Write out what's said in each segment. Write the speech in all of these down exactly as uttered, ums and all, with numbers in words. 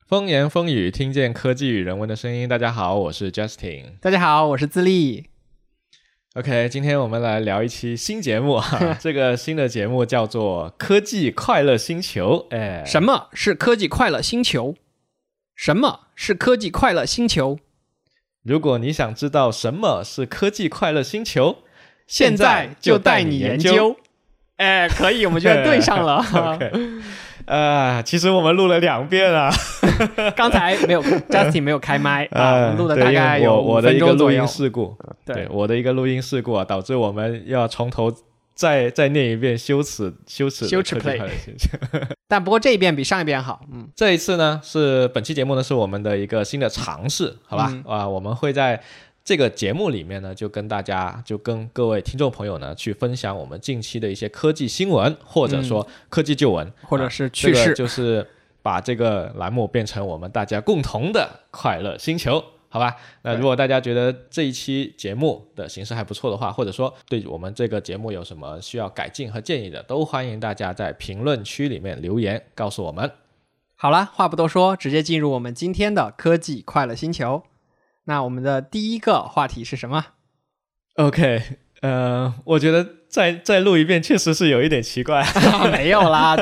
风言风语，听见科技与人文的声音。大家好，我是 Justin。 大家好，我是自立。 OK， 今天我们来聊一期新节目这个新的节目叫做科技快乐星球。哎， 什么是科技快乐星球？什么是科技快乐星球？ 如果你想知道什么是科技快乐星球， 现在就带你研究。哎，可以，我们居然对上了。 OK， 呃，其实我们录了两遍啊。 刚才没有 Justin 没有开麦啊， 呃、 录了大概有五分钟左右。 我的一个录音事故，对, 对我的一个录音事故啊，导致我们要从头再再念一遍羞耻羞耻羞耻 play。但不过这一遍比上一遍好。嗯， 这一次呢是本期节目呢是我们的一个新的尝试，好吧？嗯、啊，我们会在这个节目里面呢，就跟大家就跟各位听众朋友呢去分享我们近期的一些科技新闻，或者说科技旧闻，嗯、 或者是趣事， 啊这个就是把这个栏目变成我们大家共同的快乐星球，好吧？那如果大家觉得这一期节目的形式还不错的话，或者说对我们这个节目有什么需要改进和建议的，都欢迎大家在评论区里面留言告诉我们。 好了，话不多说，直接进入我们今天的科技快乐星球。那我们的第一个话题是什么？ OK， 呃，我觉得再再录一遍确实是有一点奇怪。 没有啦。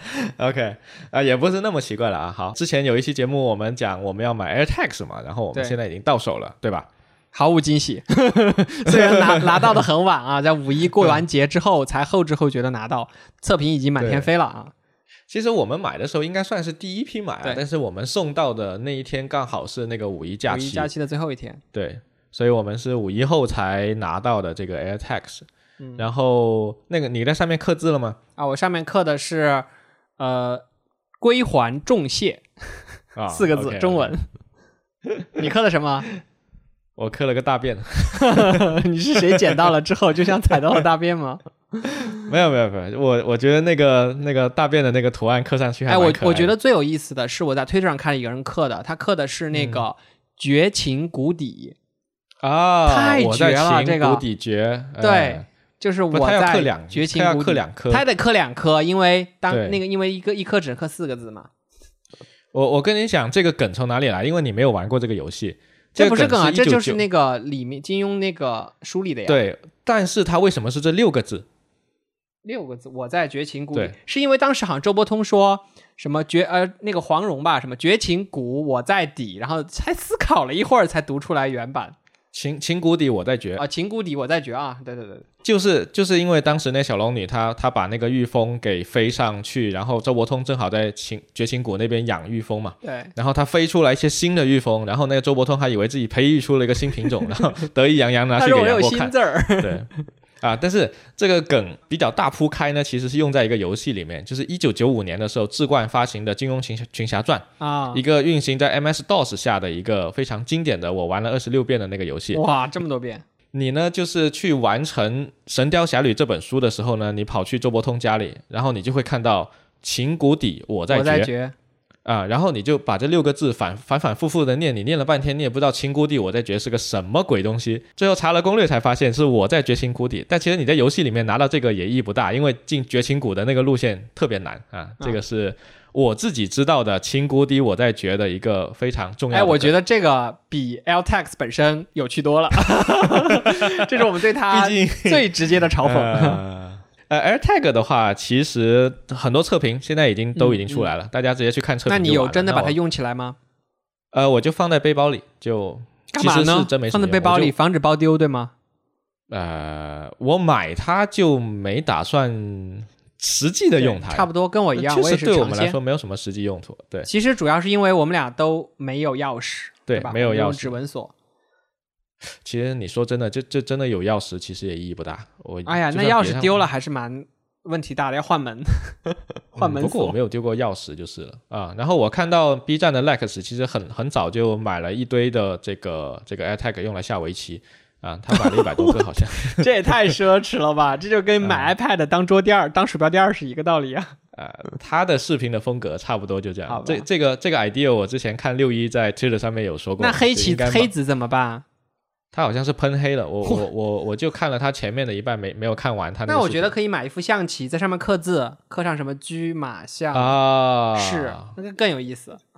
OK， 啊、呃，也不是那么奇怪了啊。好，之前有一期节目我们讲我们要买 AirTags 嘛，然后我们现在已经到手了， 对, 对吧？ 毫无惊喜。虽然拿拿到的很晚啊，在五一过完节之后才后知后觉的拿到，测评已经满天飞了啊。 其实我们买的时候应该算是第一批买啊，但是我们送到的那一天刚好是那个五一假期， 五一假期的最后一天。 对，所以我们是五一后才拿到的这个 AirTags。嗯、然后那个你在上面刻字了吗？ 啊，我上面刻的是呃归还重谢、啊、四个字、okay, 中文。你刻的什么？ 我刻了个大便。 你是谁捡到了之后就像踩到了大便吗？ 没有没有没有，我我觉得那个那个大便的那个图案刻上去还蛮可爱的。 哎，我我觉得最有意思的是我在推特上看了一个人刻的，他刻的是那个绝情谷底、 嗯、啊， 太绝了，这个谷底绝， 对。哎，就是我在绝情谷底， 他要刻两颗， 他得刻两颗，因为当那个因为一个一颗只能刻四个字嘛。 我我跟你讲这个梗从哪里来，因为你没有玩过这个游戏。 这不是梗啊，这就是那个里面金庸那个书里的呀。 对，但是他为什么是这六个字？ 六个字，我在绝情谷底，是因为当时好像周伯通说什么绝呃那个黄蓉吧，什么绝情谷我在底，然后才思考了一会儿才读出来原版。 情情谷底我在绝啊，情谷底我在绝啊，对对对， 就是就是因为当时那小龙女她她把那个御风给飞上去，然后周伯通正好在情绝情谷那边养御风嘛， 对， 然后他飞出来一些新的御风，然后那个周伯通还以为自己培育出了一个新品种，然后得意洋洋拿去给杨过看。 字儿对啊，但是这个梗比较大铺开呢，其实是用在一个游戏里面，就是一九九五年的时候，智冠发行的《金庸群群侠传》 啊， 一个运行在 M S DOS 下的一个非常经典的，我玩了二十六遍的那个游戏。 哇，这么多遍！ 你呢，就是去完成《神雕侠侣》这本书的时候呢，你跑去周伯通家里，然后你就会看到情谷底我在绝。 我在绝啊，然后你就把这六个字反反反复复的念，你念了半天，你也不知道情谷底我在绝是个什么鬼东西。最后查了攻略才发现是我在绝情谷底，但其实你在游戏里面拿到这个也意义不大，因为进绝情谷的那个路线特别难啊。这个是我自己知道的情谷底我在绝的一个非常重要的。 哎，我觉得这个比 AirTags 本身有趣多了。这是我们对它最直接的嘲讽。 呃呃 AirTag 的话，其实很多测评现在已经都已经出来了，嗯嗯、大家直接去看测评就完了。 那你有真的把它用起来吗？ 呃，我就放在背包里，就干嘛呢？ 其实是真没什么用， 放在背包里防止包丢，对吗？ 呃，我买它就没打算实际的用它， 差不多跟我一样，我也是对我们来说没有什么实际用途。对， 其实主要是因为我们俩都没有钥匙， 对， 对， 没有钥匙， 指纹锁。 其实你说真的，这这真的有钥匙，其实也意义不大。我哎呀，那钥匙丢了还是蛮问题大的，要换门，换门锁、嗯。 不过我没有丢过钥匙就是了啊。然后我看到 B 站的 Lex 其实很很早就买了一堆的这个这个 AirTag 用来下围棋啊，他买了一百多个好像。 这也太奢侈了吧！这就跟买 iPad 当桌垫、当鼠标垫是一个道理啊。 呃，他的视频的风格差不多就这样。这这个这个 idea 我之前看六一在 Twitter 上面有说过。 那黑棋黑子怎么办？ 他好像是喷黑了，我我我我就看了他前面的一半，没没有看完他那个。 那我觉得可以买一副象棋，在上面刻字，刻上什么车马象啊， 是那个更有意思。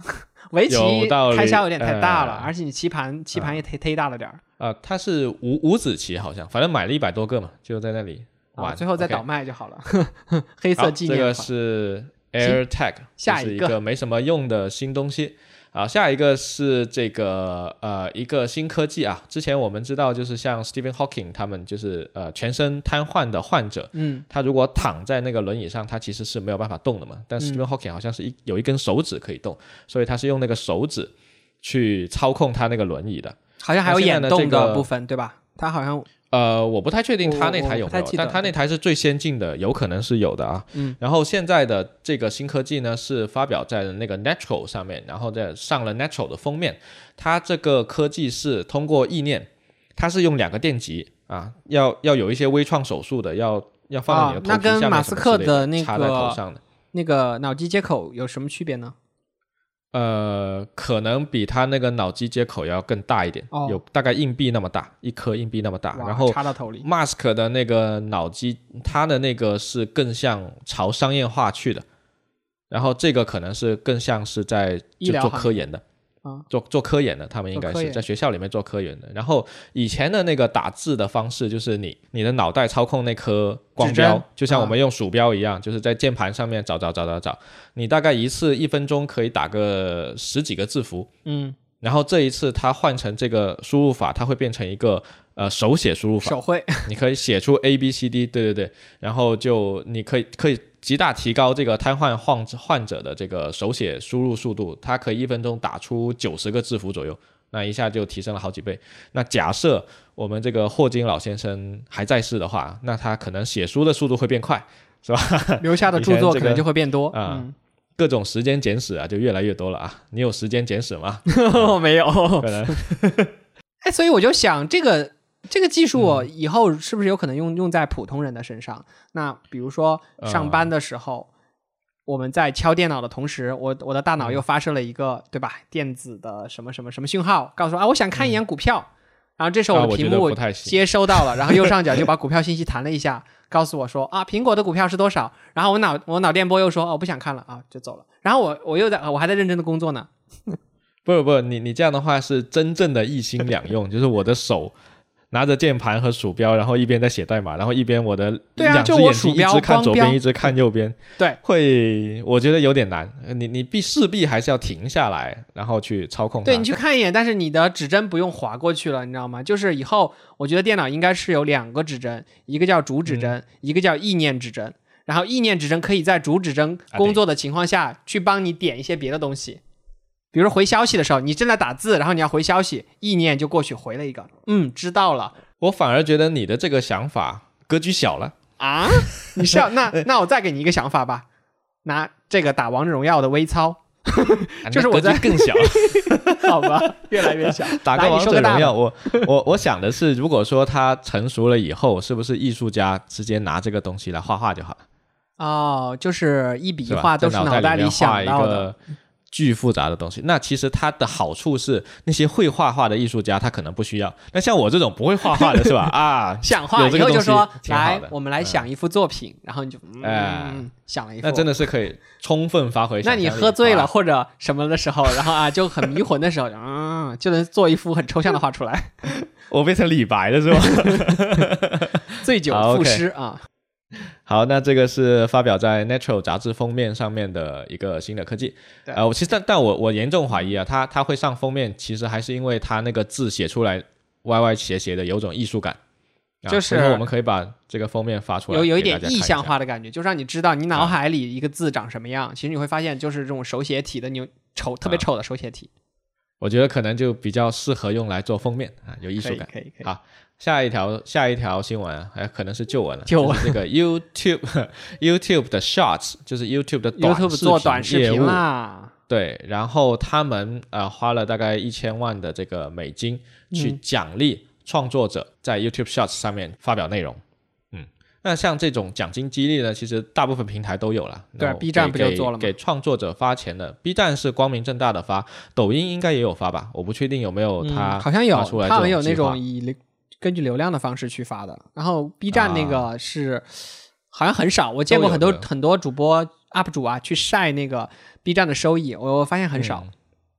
围棋有道理开销有点太大了， 呃而且你棋盘棋盘也忒忒大了点儿。 啊、呃，它是五五子棋好像，反正买了一百多个嘛，就在那里玩， 啊，最后再 OK 倒卖就好了。黑色好， 纪念款。 这个是 AirTag， 下一个就是一个没什么用的新东西。好，下一个是这个呃一个新科技啊。之前我们知道，就是像 Stephen Hawking 他们就是呃全身瘫痪的患者， 嗯， 他如果躺在那个轮椅上，他其实是没有办法动的嘛。但 Stephen Hawking 好像是一有一根手指可以动，所以他是用那个手指去操控他那个轮椅的。 好像还有眼动那现在呢这个的部分，对吧？他好像呃，我不太确定他那台有没有， 我我不太记得但他那台是最先进的，有可能是有的啊。 嗯， 然后现在的这个新科技呢，是发表在了那个 Nature 上面，然后再上了 Nature 的封面。它这个科技是通过意念，它是用两个电极啊，要要有一些微创手术的，要要放到你的头啊那跟皮下面马斯克什么之类的的那个插在头上的。 那个脑机接口有什么区别呢？ 呃，可能比它那个脑机接口要更大一点， 哦有大概硬币那么大，一颗硬币那么大。 哇然后插到头里。 Musk 的那个脑机，它的那个是更像朝商业化去的，然后这个可能是更像是在就做医疗行业科研的。 啊， 做做科研的，他们应该做科研是在学校里面做科研的。然后以前的那个打字的方式，就是你你的脑袋操控那颗光标指针， 就像我们用鼠标一样，就是在键盘上面找找找找找。你大概一次一分钟可以打个十几个字符， 嗯， 然后这一次它换成这个输入法，它会变成一个呃手写输入法， 手绘。 你可以写出 A B C D， 对对对，然后就你可以可以极大提高这个瘫痪患患者的这个手写输入速度，它可以一分钟打出九十个字符左右，那一下就提升了好几倍。那假设我们这个霍金老先生还在世的话，那他可能写书的速度会变快，是吧？ 留下的著作可能就会变多。 啊、 嗯， 各种时间简史啊，就越来越多了啊。你有时间简史吗？ 我没有。 可能哎，所以我就想，这个这个技术以后是不是有可能用用在普通人的身上？那比如说上班的时候，我们在敲电脑的同时，我我的大脑又发射了一个、对吧电子的什么什么什么讯号，告诉我啊，我想看一眼股票。然后这时候我的屏幕接收到了，然后右上角就把股票信息弹了一下，告诉我说啊，苹果的股票是多少？然后我脑我脑电波又说哦，我不想看了啊，就走了。然后我我又在我还在认真的工作呢。 不不，你你这样的话是真正的一心两用，就是我的手拿着键盘和鼠标，然后一边在写代码，然后一边我的对啊两只眼睛一直看左边，一直看右边。 对， 会我觉得有点难，你你必势必还是要停下来，然后去操控它。 对，你去看一眼，但是你的指针不用划过去了，你知道吗？就是以后我觉得电脑应该是有两个指针，一个叫主指针，嗯、一个叫意念指针。然后意念指针可以在主指针工作的情况下、啊、去帮你点一些别的东西。比如说回消息的时候，你正在打字，然后你要回消息，意念就过去回了一个，嗯，知道了。 我反而觉得你的这个想法格局小了啊！你是要那那我再给你一个想法吧，拿这个打王者荣耀的微操，就是我在、 啊、格局更小， 好吧，越来越小。 打个王者荣耀，我我我想的是，如果说它成熟了以后，是不是艺术家直接拿这个东西来画画就好了？ 哦，就是一笔一画都是脑袋里想到的。 巨复杂的东西，那其实它的好处是那些会画画的艺术家他可能不需要，那像我这种不会画画的是吧？啊， 想画以后就说来， 的我们来想一幅作品，嗯、然后你就嗯、呃、想了一幅， 那真的是可以充分发挥。 那你喝醉了或者什么的时候，然后啊就很迷魂的时候，嗯，就能做一幅很抽象的画出来。 我变成李白了是吧？ 醉酒赋诗啊。 好，那这个是发表在 Nature 杂志封面上面的一个新的科技。呃，其实但但我我严重怀疑啊，它它会上封面，其实还是因为它那个字写出来歪歪斜斜的，有种艺术感。 就是所以我们可以把这个封面发出来， 有有一点意象化的感觉，就让你知道你脑海里一个字长什么样。啊、其实你会发现，就是这种手写体的，你丑特别丑的手写体、啊， 我觉得可能就比较适合用来做封面啊，有艺术感。 可以可以可以。 好。下一条下一条新闻啊，还可能是旧闻了， 旧闻就是这个 YouTube YouTube 的 Shorts， 就是 YouTube 的短视频 YouTube 做短视频啦。 对，然后他们呃花了大概一千万的这个美金去奖励创作者在 YouTube Shorts 上面发表内容。嗯，那像这种奖金激励呢，其实大部分平台都有了。 对 ，B 站不就做了吗？ 给创作者发钱的 ，B 站是光明正大的发，抖音应该也有发吧？我不确定有没有他、 嗯、好像有，他们有那种以根据流量的方式去发的，然后 B 站那个是、啊、好像很少，我见过很多很多主播 U P 主啊去晒那个 B 站的收益，我发现很少。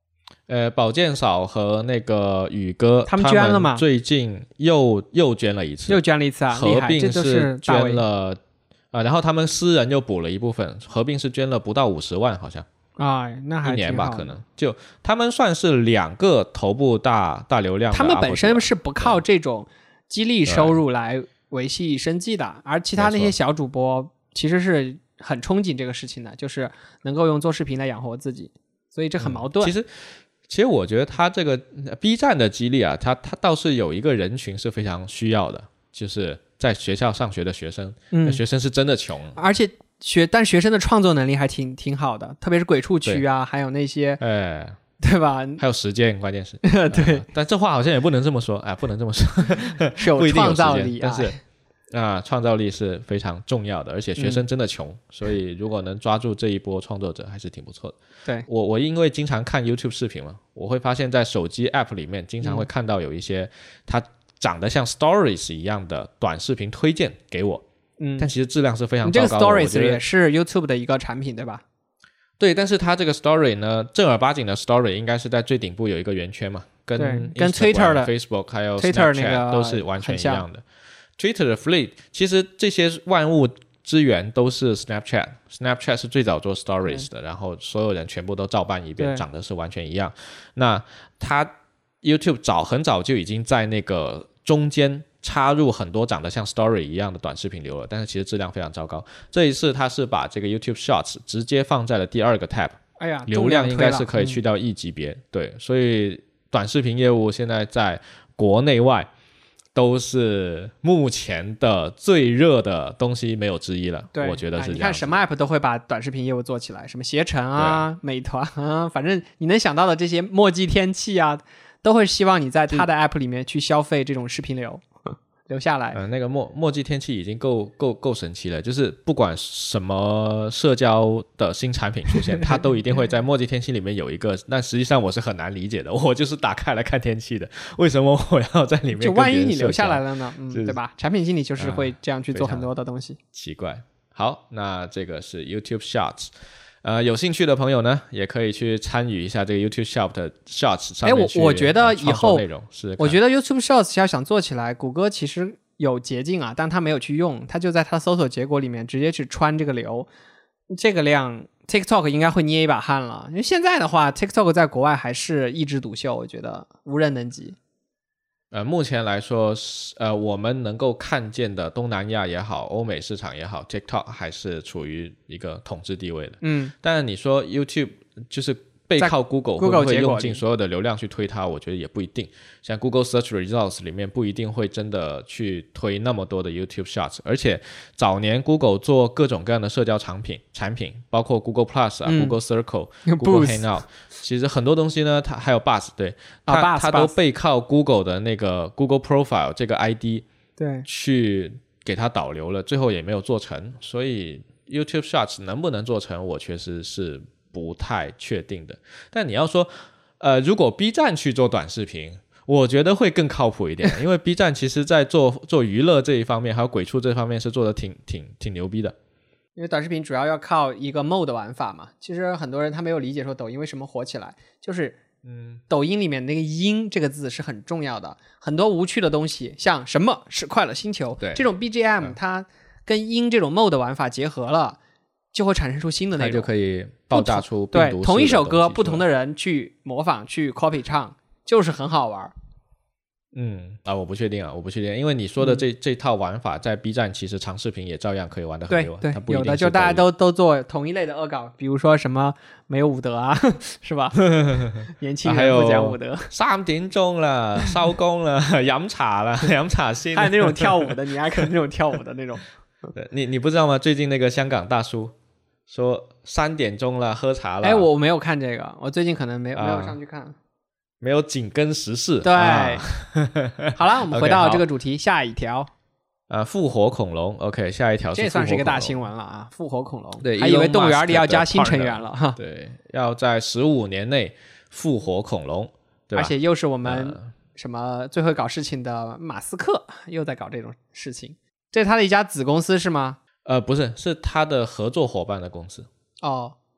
呃，宝剑嫂和那个宇哥他们捐了吗？ 最近又又捐了一次， 又捐了一次啊， 合并是捐了啊、呃，然后他们私人又补了一部分，合并是捐了不到五十万，好像啊，那还一年吧，可能就他们算是两个头部大大流量的 U P 主， 他们本身是不靠这种激励收入来维系生计的，而其他那些小主播其实是很憧憬这个事情的，就是能够用做视频来养活自己，所以这很矛盾。 嗯、其实。其实我觉得他这个 B 站的激励啊，他他倒是有一个人群是非常需要的，就是在学校上学的学生，嗯，学生是真的穷， 而且学但学生的创作能力还挺挺好的，特别是鬼畜区啊，还有那些， 哎， 对吧？ 还有时间，关键是对、 呃，但这话好像也不能这么说，哎，不能这么说， 是有创造力， 但是。啊，创造力是非常重要的，而且学生真的穷、嗯、所以如果能抓住这一波创作者还是挺不错的。 对， 我我因为经常看 YouTube 视频嘛，我会发现在手机 App 里面经常会看到有一些它长得像 Stories 一样的短视频推荐给我，嗯，但其实质量是非常糟糕的。 你这个 Stories 也是 YouTube 的一个产品对吧？ 对，但是它这个 Story 呢，正儿八经的 Story 应该是在最顶部有一个圆圈嘛，跟跟 Twitter 的 Facebook 还有 Twitter Snapchat 那个都是完全一样的。Twitter 的 Fleet 其实这些万物之源都是 Snapchat， Snapchat 是最早做 Stories 的，然后所有人全部都照搬一遍，长得是完全一样。那它 YouTube 早很早就已经在那个中间插入很多长得像 Story 一样的短视频流了，但是其实质量非常糟糕。这一次它是把这个 YouTube Shorts 直接放在了第二个 tab， 哎呀， 流量应该是可以去到一级别、嗯、对，所以短视频业务现在在国内外都是目前的最热的东西没有之一了，我觉得是这样、哎。 你看什么 app 都会把短视频业务做起来，什么携程啊、啊美团啊，反正你能想到的这些墨迹天气啊，都会希望你在他的 app 里面去消费这种视频流。留下来， 嗯、呃，那个墨墨迹天气已经够够够神奇了，就是不管什么社交的新产品出现，它都一定会在墨迹天气里面有一个，但实际上我是很难理解的，我就是打开来看天气的，为什么我要在里面跟别人社交？ 就万一你留下来了呢？嗯，对吧？产品经理就是会这样去做很多的东西， 嗯、奇怪。好，那这个是 YouTube Shorts。呃，有兴趣的朋友呢，也可以去参与一下这个 YouTube Shorts 的 Shorts 上面去。 哎，我我觉得以后内容是， 我觉得 YouTube Shorts 要想做起来，谷歌其实有捷径啊，但他没有去用，他就在他搜索结果里面直接去穿这个流，这个量 TikTok 应该会捏一把汗了。因为现在的话 ，TikTok 在国外还是一枝独秀，我觉得无人能及。 呃，目前来说，呃，我们能够看见的东南亚也好，欧美市场也好 ，TikTok 还是处于一个统治地位的。嗯，但是你说 YouTube 就是背靠 Google 会不会用尽所有的流量去推它？我觉得也不一定。像 Google Search Results 里面不一定会真的去推那么多的 YouTube Shorts， 而且早年 Google 做各种各样的社交产品，产品包括 Google Plus 啊、嗯、Google Circle、Google Hangout， 其实很多东西呢，它还有 Buzz， 对，它、啊、它都背靠 Google 的那个 Google Profile 这个 I D， 对， 去给它导流了，最后也没有做成。所以 YouTube Shorts 能不能做成，我确实是不太确定的。但你要说呃，如果 B 站去做短视频，我觉得会更靠谱一点，因为 B 站其实在做做娱乐这一方面还有鬼畜这方面是做的挺挺挺牛逼的。 因为短视频主要要靠一个 mode 玩法嘛，其实很多人他没有理解说抖音为什么火起来，就是嗯，抖音里面那个音这个字是很重要的，很多无趣的东西像什么是快乐星球这种 B G M、嗯、它跟音这种 mode 玩法结合了，就会产生出新的内容， 它就可以爆炸出病毒式的东西。 对，同一首歌不同的人去模仿去 copy 唱，就是很好玩。 嗯啊，我不确定啊，我不确定，因为你说的这、嗯、这套玩法在 B 站其实长视频也照样可以玩得很溜， 对对，有的就大家都都做同一类的恶搞，比如说什么没有武德啊，是吧？年轻人不讲武德， 啊、三點鐘啦，收工啦，飲茶啦，飲茶先。 還有那種跳舞的，你還可能那種跳舞的那種。 你你不知道嗎？最近那個香港大叔說三點鐘啦，喝茶啦。 哎，我沒有看這個，我最近可能沒有、啊、沒有上去看。 沒有緊跟時事。 對， 啊、 好了，我們回到這個主題， okay, 下一條。 啊，復活恐龍 ，OK， 下一條是復活恐龍。 這算是一個大新聞了啊！復活恐龍， 對， 還以為動物園裡要加新成員了哈。 對，要在十五年內復活恐龍，對吧？ 而且又是我們什麼最會搞事情的馬斯克又在搞這種事情，這是他的一家子公司是嗎？ 呃，不是，是他的合作夥伴的公司。 哦。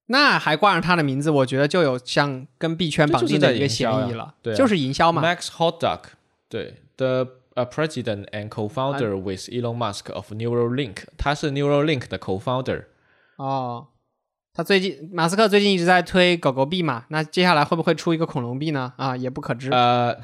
那还挂上他的名字，我觉得就有像跟币圈绑定的一个嫌疑了， 就是, 就是营销嘛。 Max Hodak， 对 ，The a president and co-founder with Elon Musk of Neuralink， 他是 Neuralink 的 co-founder。 哦，他最近马斯克最近一直在推狗狗币嘛，那接下来会不会出一个恐龙币呢？啊，也不可知。 呃，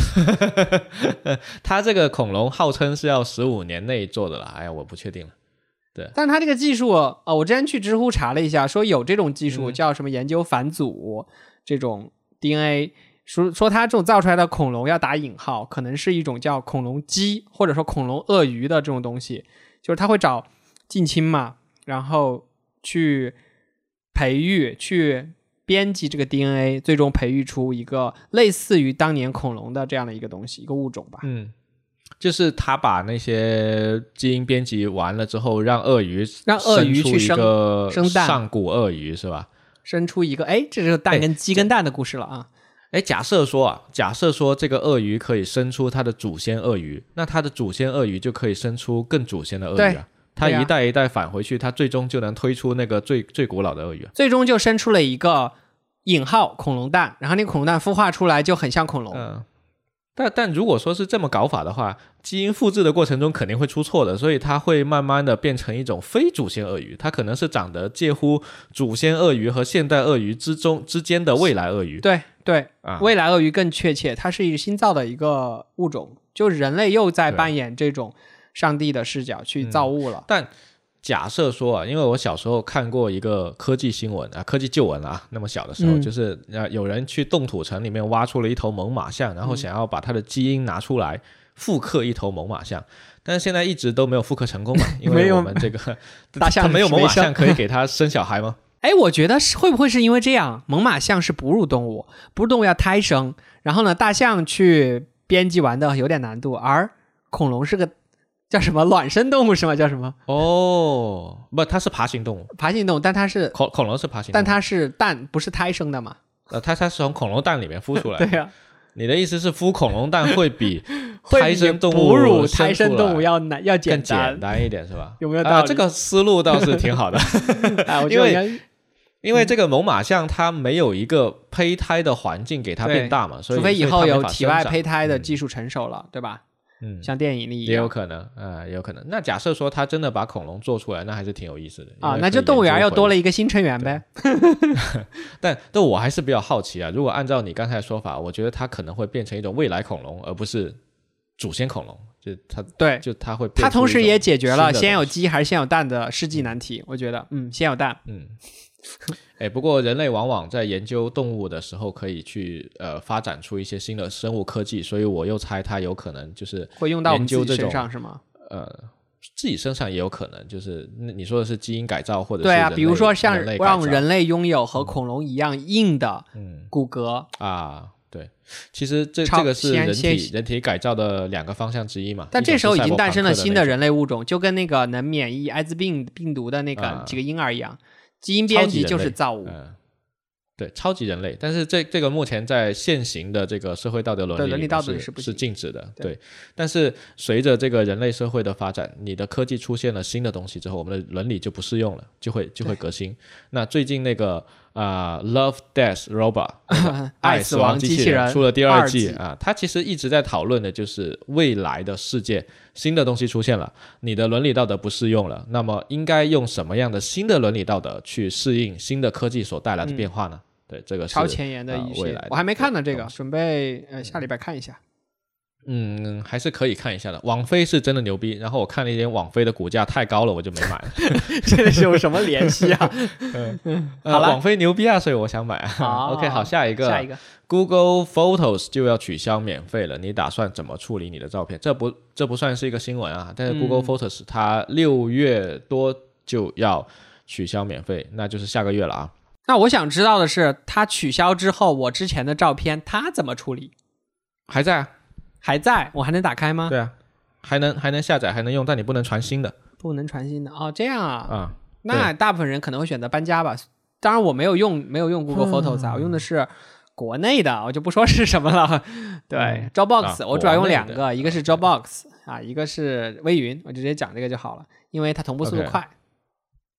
他这个恐龙号称是要十五年内做的了，哎呀，我不确定了。对， 但是他这个技术，呃，我之前去知乎查了一下，说有这种技术叫什么研究反祖、嗯、这种 D N A， 说说他这种造出来的恐龙要打引号，可能是一种叫恐龙鸡或者说恐龙鳄鱼的这种东西，就是他会找近亲嘛，然后去培育去编辑这个 D N A， 最终培育出一个类似于当年恐龙的这样的一个东西，一个物种吧。 嗯，就是他把那些基因编辑完了之后，让鳄鱼让鳄鱼去生生蛋， 上古鳄鱼是吧？ 生出一个，哎，这就是蛋跟鸡跟蛋的故事了啊。 哎，假设说啊，假设说这个鳄鱼可以生出它的祖先鳄鱼，那它的祖先鳄鱼就可以生出更祖先的鳄鱼啊。它一代一代返回去，它最终就能推出那个最最古老的鳄鱼， 最终就生出了一个引号恐龙蛋，然后那个恐龙蛋孵化出来就很像恐龙。 嗯，但但如果说是这么搞法的话，基因复制的过程中肯定会出错的，所以它会慢慢的变成一种非祖先鳄鱼，它可能是长得介乎祖先鳄鱼和现代鳄鱼之中之间的未来鳄鱼。 对对、 啊， 未来鳄鱼更确切，它是一个新造的一个物种，就人类又在扮演这种上帝的视角去造物了、嗯、 但假设说啊，因为我小时候看过一个科技新闻啊，科技旧闻啊，那么小的时候、嗯、就是有人去冻土城里面挖出了一头猛犸象，然后想要把它的基因拿出来复刻一头猛犸象，但是现在一直都没有复刻成功嘛，因为我们这个大象它没有猛犸象可以给它生小孩吗？ 哎，我觉得会不会是因为这样，猛犸象是哺乳动物，哺乳动物要胎生，然后呢大象去编辑完的有点难度，而恐龙是个叫什么卵生动物是吗？叫什么？ 哦，不，它是爬行动物， 爬行动物，但它是恐恐龙是爬行动物， 但它是蛋，不是胎生的嘛？ 呃，它它是从恐龙蛋里面孵出来的。 对呀、啊， 你的意思是孵恐龙蛋会比胎生动物哺乳胎生动物要难要简单更简单一点是吧？ 有没有道理、 呃？这个思路倒是挺好的， 哎、 因为因为这个猛犸象它没有一个胚胎的环境给它变大嘛，所以除非以后有体外胚胎的技术成熟了， 嗯、 对吧？ 嗯， 像电影里一样也有可能啊、呃，也有可能。那假设说他真的把恐龙做出来，那还是挺有意思的啊。那就动物园又多了一个新成员呗。 但但我还是比较好奇啊，如果按照你刚才的说法，我觉得它可能会变成一种未来恐龙，而不是祖先恐龙。就它对， 就它会变。 它同时也解决了先有鸡还是先有蛋的世纪难题。我觉得，嗯，先有蛋， 嗯。哎，不过人类往往在研究动物的时候，可以去呃发展出一些新的生物科技，所以我又猜它有可能就是会用到我们自己身上是吗？ 呃，自己身上也有可能，就是你说的是基因改造或者是对啊，比如说像让人类拥有和嗯恐龙一样硬的骨骼、 嗯、啊，对，其实这这个是人体人体改造的两个方向之一嘛。 但这时候已经诞生了新的人类物种，就跟那个能免疫艾滋病病毒的那个几个婴儿一样。啊，基因编辑就是造物、 嗯，对，超级人类。但是这这个目前在现行的这个社会道德伦理里面 是, 是禁止的， 对, 对。但是随着这个人类社会的发展，你的科技出现了新的东西之后，我们的伦理就不适用了，就会就会革新。那最近那个啊、呃、，Love Death Robot 爱死亡机器人出了第二季啊，它其实一直在讨论的就是未来的世界。新的东西出现了，你的伦理道德不适用了，那么应该用什么样的新的伦理道德去适应新的科技所带来的变化呢？嗯、对，这个是超前沿的一些、呃、未来的我还没看呢，这个准备呃下礼拜看一下。 嗯，还是可以看一下的。网飞是真的牛逼，然后我看了一点网飞的股价太高了，我就没买了。 这是有什么联系啊？ 嗯，好了、呃，网飞牛逼啊，所以我想买啊。 好 OK， 好，下一个， 下一个 ，Google Photos 就要取消免费了，你打算怎么处理你的照片？这不，这不算是一个新闻啊，但是 Google Photos 它六月多就要取消免费，那就是下个月了啊。 那我想知道的是，它取消之后，我之前的照片它怎么处理？ 还在啊。 还在，我还能打开吗？ 对啊，还能还能下载，还能用，但你不能传新的。 不能传新的哦，这样啊。 啊， 那大部分人可能会选择搬家吧。当然，我没有用没有用 Google Photos 啊，嗯、我用的是国内的，我就不说是什么了。对、嗯、，Dropbox、啊、我主要用两个，一个是 Dropbox 啊，一个是微云，我就直接讲这个就好了，因为它同步速度快。 Okay.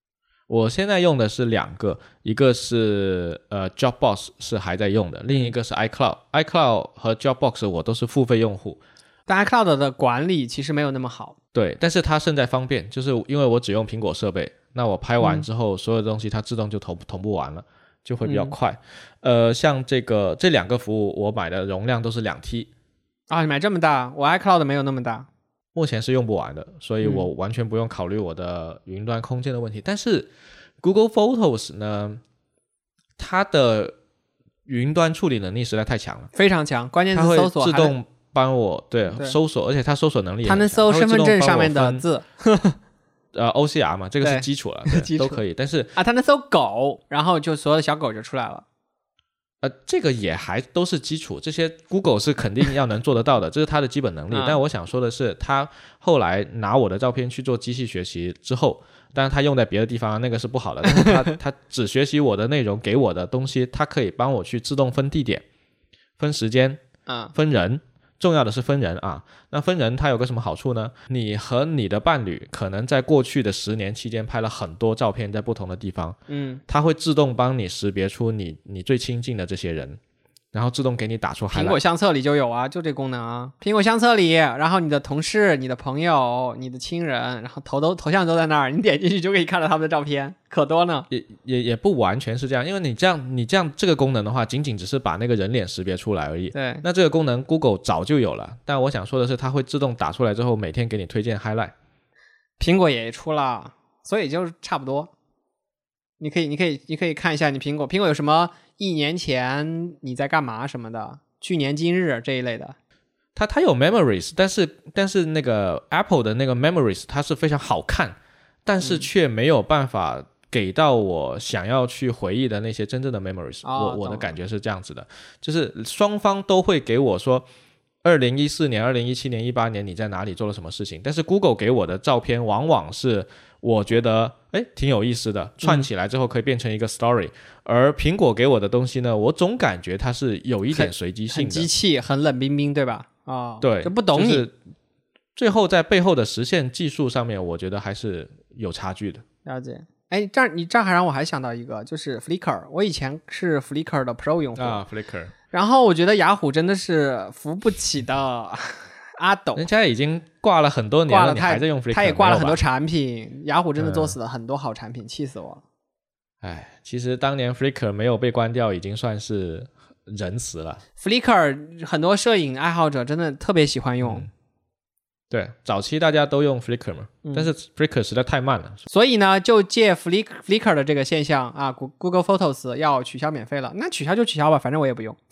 我现在用的是两个，一个是呃 Dropbox 是还在用的，另一个是 iCloud。iCloud 和 Dropbox 我都是付费用户， 但 iCloud 的管理其实没有那么好。 对，但是它胜在方便，就是因为我只用苹果设备，那我拍完之后、嗯、所有东西它自动就同同步完了，就会比较快、嗯、呃，像这个这两个服务我买的容量都是两 T 啊，你买这么大，我 iCloud 没有那么大， 目前是用不完的，所以我完全不用考虑我的云端空间的问题、嗯、但是 Google Photos 呢，它的云端处理能力实在太强了， 非常强，关键字搜索它会自动帮我 对, 对搜索，而且它搜索能力也很强， 它能搜身份证上面的字呃 O C R 嘛，这个是基础了，对都可以，但是啊，它能搜狗，然后就所有的小狗就出来了。 呃，这个也还都是基础，这些 Google 是肯定要能做得到的，这是它的基本能力、嗯、但我想说的是，它后来拿我的照片去做机器学习之后，当然它用在别的地方那个是不好的，但是它它只学习我的内容给我的东西，它可以帮我去自动分地点、分时间、 嗯、 分人，重要的是分人啊。那分人它有个什么好处呢？你和你的伴侣可能在过去的十年期间拍了很多照片在不同的地方， 嗯， 它会自动帮你识别出你你最亲近的这些人，然后自动给你打出 highlight。 苹果相册里就有啊，就这功能啊。苹果相册里，然后你的同事、你的朋友、你的亲人，然后头都头像都在那儿，你点进去就可以看到他们的照片，可多呢。 也也也不完全是这样，因为你这样你这样这个功能的话，仅仅只是把那个人脸识别出来而已。 对， 那这个功能 Google 早就有了，但我想说的是，它会自动打出来之后，每天给你推荐 highlight。 苹果也出了，所以就差不多。你可以，你可以，你可以看一下你苹果，苹果有什么一年前你在干嘛什么的，去年今日这一类的。 它它有 memories， 但是但是那个 Apple 的那个 memories 它是非常好看，但是却没有办法给到我想要去回忆的那些真正的 memories、哦、我我的感觉是这样子的，就是双方都会给我说二零一四年、二零一七年、一八年你在哪里做了什么事情，但是 Google 给我的照片往往是我觉得诶挺有意思的，串起来之后可以变成一个 story、嗯、而苹果给我的东西呢，我总感觉它是有一点随机性的， 很机器，很冷冰冰，对吧？哦， 对， 就不懂你、 就是、最后在背后的实现技术上面我觉得还是有差距的。 了解。哎，这样你这样还让我还想到一个，就是 Flickr， 我以前是 Flickr 的 Pro 用户啊 Flickr， 然后我觉得雅虎真的是扶不起的阿斗， 人家已经挂了很多年了，你还在用 Flickr， 他也挂了很多产品，雅虎真的做死了很多好产品、嗯、气死我了。 哎，其实当年 Flickr 没有被关掉已经算是仁慈了。 Flickr 很多摄影爱好者真的特别喜欢用、嗯， 对，早期大家都用 Flickr 嘛、嗯、但是 Flickr 实在太慢了， 所以呢就借 Flick, Flickr 的这个现象啊 Google Photos 要取消免费了，那取消就取消吧，反正我也不用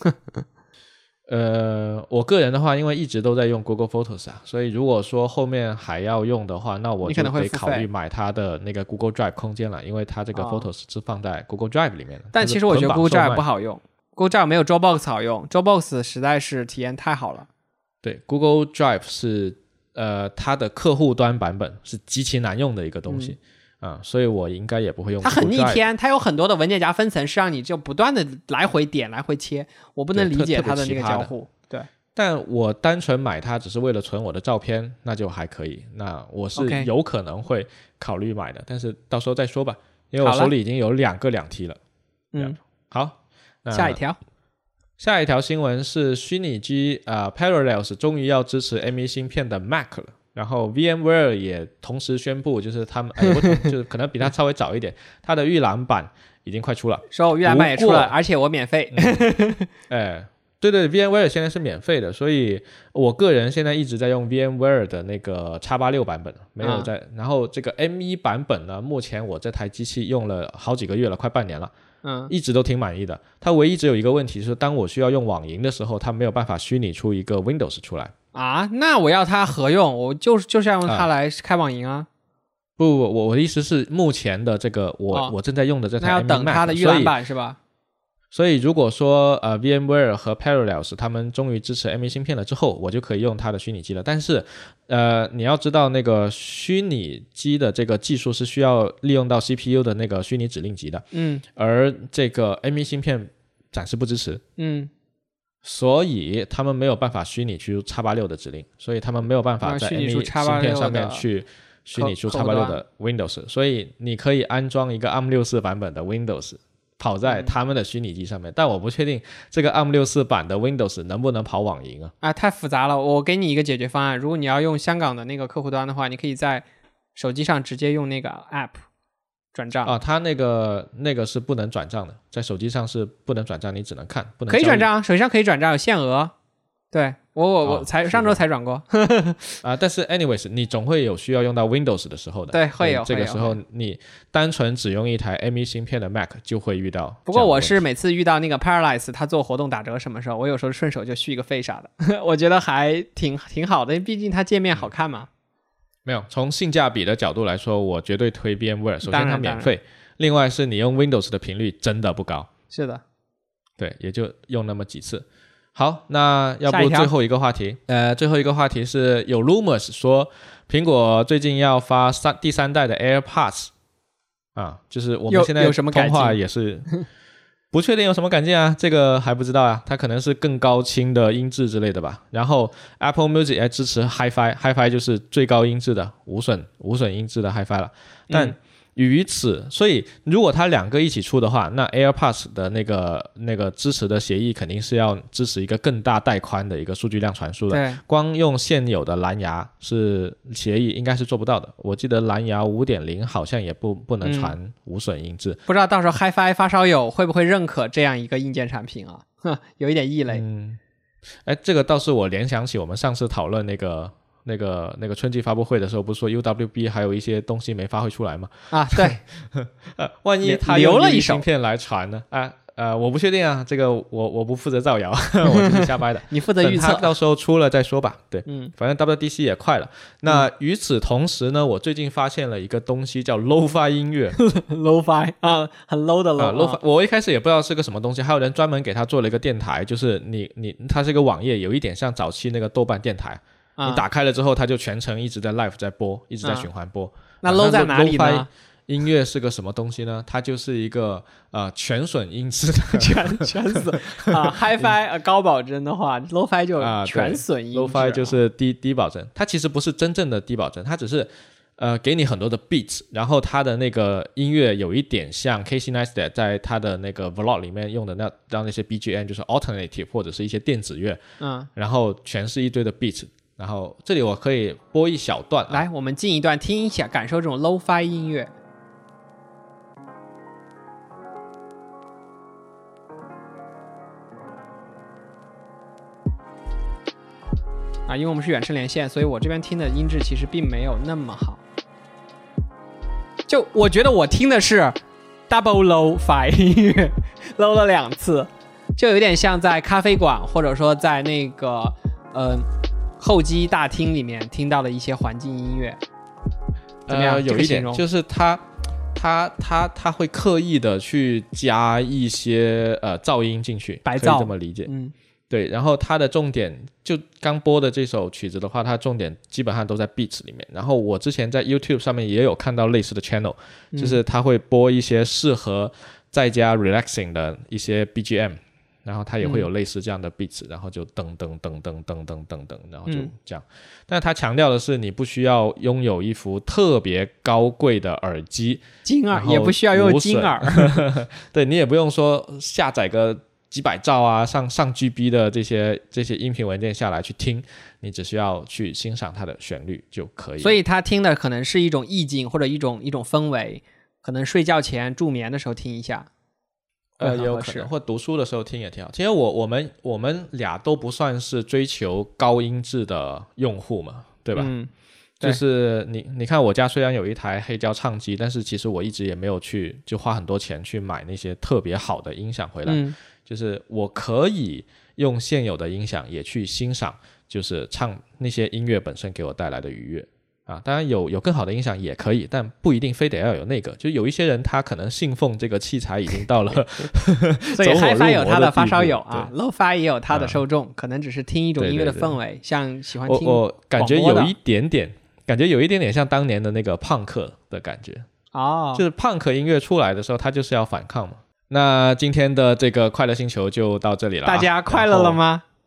呃，我个人的话因为一直都在用 Google Photos 啊，所以如果说后面还要用的话，那我就得考虑买它的那个 Google Drive 空间了，因为它这个 Photos 是放在 Google Drive 里面的、哦、 但其实我觉得 Google Drive 不好用， Google Drive 没有 Dropbox 好用， Dropbox 实在是体验太好了。 对， Google Drive 是呃它的客户端版本是极其难用的一个东西、嗯啊、所以我应该也不会用 Google Drive。 它很逆天，它有很多的文件夹分层是让你就不断的来回点来回切，我不能理解它的那个交互。对， 但我单纯买它只是为了存我的照片，那就还可以，那我是有可能会考虑买的、okay. 但是到时候再说吧，因为我手里已经有两个两 T 了。 嗯， 好， 下一条下一条新闻是虚拟机、呃、Parallels 终于要支持 M 一 芯片的 Mac 了，然后 VMware 也同时宣布，就是他们、哎、就是可能比它稍微早一点它的预览版已经快出了， 说预览版也出了，而且我免费、 嗯哎对对 VMware 现在是免费的，所以我个人现在一直在用 VMware 的那个 X 八十六 版本，没有在、嗯、然后这个 M 一 版本呢，目前我这台机器用了好几个月了，快半年了， 嗯， 一直都挺满意的。它唯一只有一个问题是，当我需要用网银的时候，它没有办法虚拟出一个 Windows 出来啊。那我要它合用，我就是就是要用它来开网银啊。啊不不不，我我的意思是目前的这个我、哦、我正在用的这台 M 一 Mac， 那要等它的预览版是吧？ 所以如果说呃 VMware 和 Parallels 他们终于支持 M 一 芯片了之后，我就可以用它的虚拟机了。但是呃你要知道那个虚拟机的这个技术是需要利用到 C P U 的那个虚拟指令集的， 嗯， 而这个 M 一 芯片暂时不支持， 嗯， 所以他们没有办法虚拟出 X 八十六 的指令，所以他们没有办法在 M 一 芯片上面去虚拟出 X 八六 的 Windows， 所以你可以安装一个 A R M 六十四 版本的 Windows 跑在他们的虚拟机上面、嗯、但我不确定这个 A R M 六十四 版的 Windows 能不能跑网银啊。 啊，太复杂了，我给你一个解决方案，如果你要用香港的那个客户端的话，你可以在手机上直接用那个 App 转账啊，它那个那个是不能转账的，在手机上是不能转账，你只能看，不能可以转账，手机上可以转账，有限额。对，我我我才、哦、上周才转过啊，但是 anyways 你总会有需要用到 Windows 的时候的。 对，会有。 这个时候你单纯只用一台 M 一 芯片的 Mac 就会遇到。 不过我是每次遇到那个 Paralyze 它做活动打折什么时候，我有时候顺手就续一个费啥的我觉得还挺挺好的，毕竟它界面好看嘛、嗯、 没有，从性价比的角度来说我绝对推 VMware。 首先它免费，另外是你用 Windows 的频率真的不高。 是的， 对，也就用那么几次。好，那要不最后一个话题，呃，最后一个话题是有 rumors 说苹果最近要发三第三代的 AirPods 啊，就是我们现在通话也是不确定有什么改进啊，这个还不知道啊，它可能是更高清的音质之类的吧。然后 Apple Music 也支持 Hi-Fi， Hi-Fi 就是最高音质的无损无损音质的 Hi-Fi 了，但、嗯与此，所以如果它两个一起出的话，那 AirPods 的那个那个支持的协议肯定是要支持一个更大带宽的一个数据量传输的。 对， 光用现有的蓝牙是协议应该是做不到的。我记得蓝牙 五点零 好像也不不能传无损音质、嗯、 不知道到时候 Hi-Fi 发烧友会不会认可这样一个硬件产品啊？哼，有一点异类。 嗯，哎，这个倒是我联想起我们上次讨论那个那个那个春季发布会的时候，不是说 U W B 还有一些东西没发挥出来吗？ 啊，对， 呃，万一他用一芯片来传呢？啊，呃，我不确定啊，这个我我不负责造谣，我就是瞎掰的。 你负责预测， 到时候出了再说吧。对， 嗯， 反正 W D C 也快了。那与此同时呢，我最近发现了一个东西叫 Lo-Fi 音乐 ，Lo-Fi 啊，很 low 的 low、啊 Lo-Fi， 我一开始也不知道是个什么东西，还有人专门给他做了一个电台，就是你你它是一个网页，有一点像早期那个豆瓣电台。你打开了之后它就全程一直在 live 在播，一直在循环播、啊、 那 low 在哪里呢？ 音乐是个什么东西呢？它就是一个呃全损音质的全全损啊Hi-Fi、呃、高保真的话 Lo-Fi 就全损音质、啊、 Lo-Fi 就是低低保真，它其实不是真正的低保真，它只是呃给你很多的 beats， 然后它的那个音乐有一点像 Casey Neistat 在他的那个 vlog 里面用的那让那些 B G M 就是 alternative 或者是一些电子乐， 嗯， 然后全是一堆的 beats。然后这里我可以播一小段、啊、 来我们进一段听一下，感受这种 Lo-Fi 音乐。啊，因为我们是远程连线，所以我这边听的音质其实并没有那么好。就我觉得我听的是 double Lo-Fi 音乐，low 了两次，就有点像在咖啡馆或者说在那个嗯。呃候机大厅里面听到的一些环境音乐，怎么样？ 呃、有一点就是它，它，它，它会刻意的去加一些呃噪音进去， 白噪， 可以这么理解。 嗯， 对。然后它的重点，就刚播的这首曲子的话，它重点基本上都在 beats 里面。然后我之前在 YouTube 上面也有看到类似的 channel，、嗯、就是它会播一些适合在家 relaxing 的一些 B G M。然后它也会有类似这样的 beats、嗯、然后就噔噔噔噔噔噔噔噔，然后就这样、嗯、但是它强调的是你不需要拥有一副特别高贵的耳机， 金耳也不需要用金耳对，你也不用说下载个几百兆啊上上 G B 的这些这些音频文件下来去听，你只需要去欣赏它的旋律就可以。 所以它听的可能是一种意境或者一种一种氛围，可能睡觉前助眠的时候听一下， 呃，有可能，或读书的时候听也挺好。其实我我们我们俩都不算是追求高音质的用户嘛，对吧？ 嗯， 对，就是你你看我家虽然有一台黑胶唱机，但是其实我一直也没有去就花很多钱去买那些特别好的音响回来。 嗯， 就是我可以用现有的音响也去欣赏，就是唱那些音乐本身给我带来的愉悦。啊，当然有有更好的音响也可以，但不一定非得要有那个。就有一些人他可能信奉这个器材已经到了所以 Hi-Fi 有他的发烧友啊 ，Lo-Fi 也有他的受众、嗯，可能只是听一种音乐的氛围，对对对，像喜欢听我我感觉有一点点，感觉有一点点像当年的那个胖克的感觉哦， 就是胖克音乐出来的时候，他就是要反抗嘛。那今天的这个快乐星球就到这里了、啊， 大家快乐了吗？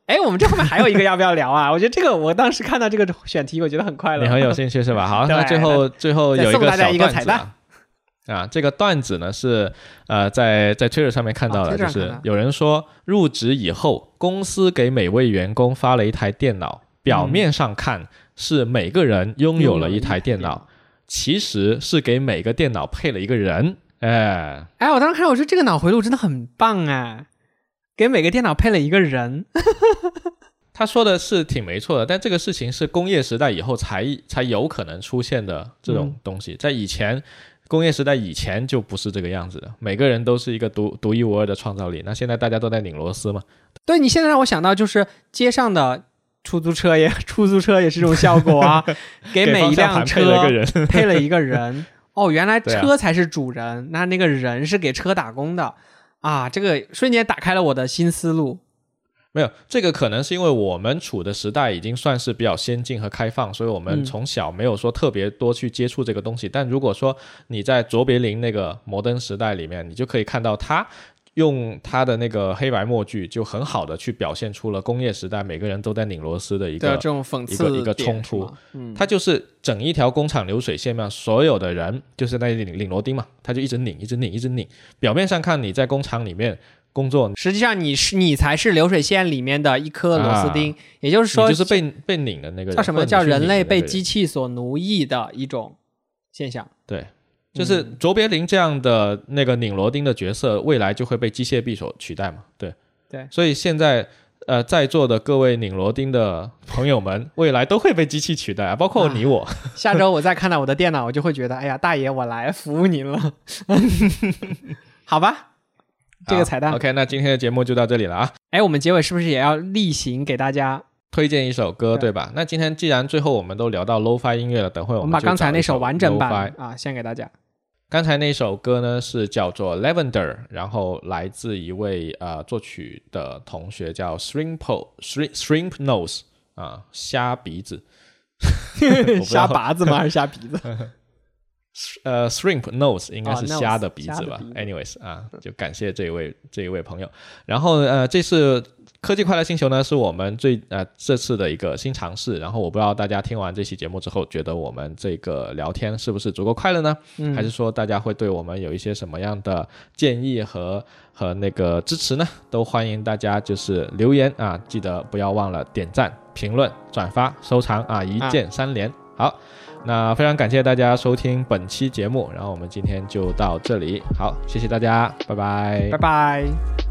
哎，我们这后面还有一个要不要聊啊？我觉得这个我当时看到这个选题，我觉得很快乐。 你很有兴趣是吧？好， 对那最后最后有一个小再送大家一个段子彩蛋啊，啊，这个段子呢是呃在在 Twitter 上面看到的， 哦，Twitter 就上看到是有人说入职以后，公司给每位员工发了一台电脑，表面上看是每个人拥有了一台电脑， 拥有了一台电脑其实是给每个电脑配了一个人。哎， 哎，我当时看到我说这个脑回路真的很棒哎，给每个电脑配了一个人。 他说的是挺没错的，但这个事情是工业时代以后才才有可能出现的这种东西，嗯、在以前工业时代以前就不是这个样子的，每个人都是一个独独一无二的创造力。那现在大家都在拧螺丝嘛？ 对，你现在让我想到就是街上的出租车也出租车也是这种效果啊，给每一辆车配了一个人， 配了一个人。哦，原来车才是主人，啊、那那个人是给车打工的啊！这个瞬间打开了我的新思路。 没有，这个可能是因为我们处的时代已经算是比较先进和开放，所以我们从小没有说特别多去接触这个东西。嗯、但如果说你在卓别林那个摩登时代里面，你就可以看到他用他的那个黑白默剧，就很好的去表现出了工业时代每个人都在拧螺丝的一个这种讽刺一个一个冲突。 嗯， 他就是整一条工厂流水线嘛，所有的人就是那拧拧螺钉嘛，他就一直拧，一直拧，一直拧。表面上看你在工厂里面工作， 实际上你是你才是流水线里面的一颗螺丝钉，啊、也就是说， 你就是被被拧的那个人。 叫什么叫人类被机器所奴役的一种现象？ 对。就是卓别林这样的那个拧螺钉的角色，未来就会被机械臂所取代嘛？对对， 所以现在呃在座的各位拧螺钉的朋友们，未来都会被机器取代啊，包括你我。啊、 下周我再看到我的电脑，我就会觉得，哎呀，大爷，我来服务您了。好吧，这个彩蛋。 OK， 那今天的节目就到这里了啊。 哎，我们结尾是不是也要例行给大家推荐一首歌， 对, 对吧？那今天既然最后我们都聊到 lo-fi 音乐了，等会我们把刚才那首完整版 lo-fi 啊献给大家。 刚才那首歌呢是叫做 Lavender， 然后来自一位呃作曲的同学叫 Shrimp Shrimp Nose 啊，虾鼻子， 虾拔子吗？还是虾鼻子？ 呃 ，Shrimp Nose 应该是虾的鼻子吧。 哦、鼻子 Anyways 啊，就感谢这一位这一位朋友。然后呃，这次科技快乐星球呢是我们最呃这次的一个新尝试。然后我不知道大家听完这期节目之后，觉得我们这个聊天是不是足够快乐呢？嗯、还是说大家会对我们有一些什么样的建议和和那个支持呢？都欢迎大家就是留言啊，记得不要忘了点赞、评论、转发、收藏啊，一键三连。啊、好。那非常感谢大家收听本期节目，然后我们今天就到这里，好，谢谢大家，拜拜， 拜拜。